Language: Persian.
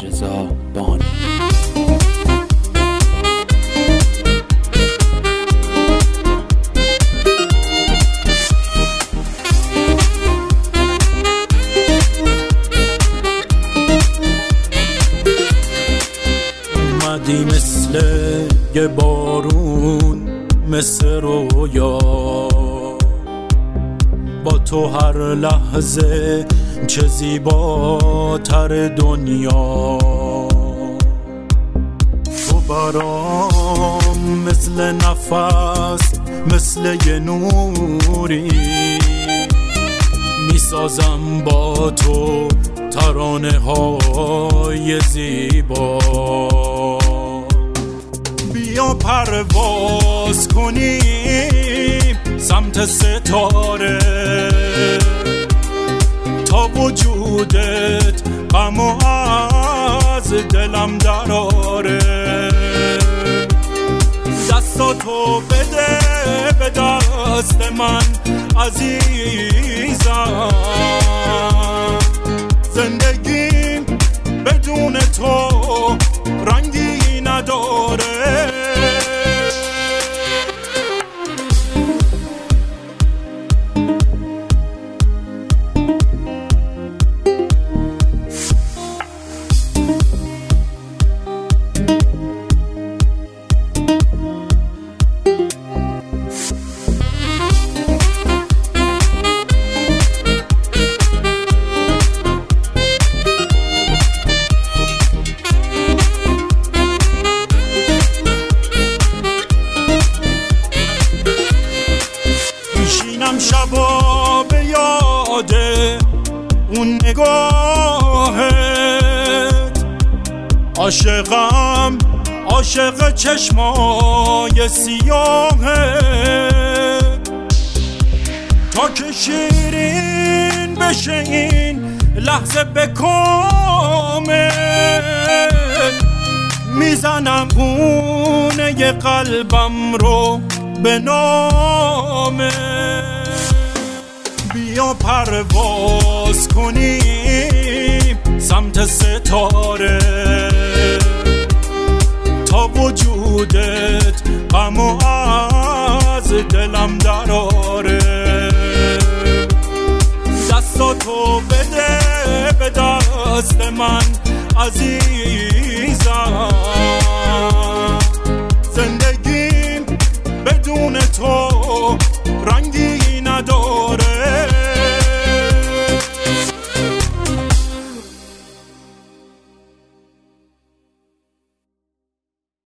حمیدرضا بانی. اومدی مثل یه بارون، مثل رویا، با تو هر لحظه چه زیباتر دنیا. تو برام مثل نفس، مثل یه نوری، میسازم با تو ترانه های زیبا. بیا پرواز کنیم سمت ستاره، تا وجودت غمو از دلم دراره. دستاتو بده به دست من عزیزم، زندگیم بدون تو رنگی نداره. شبا به یاد اون نگاهت، عاشقم عاشق چشمای سیاهت. تا که شیرین بشه این لحظه به کامل، میزنم خونه قلبم رو به نامه. بیا پرواز کنیم سمت ستاره، تا وجودت غمو از دلم دراره. دستاتو بده به دست من عزیز،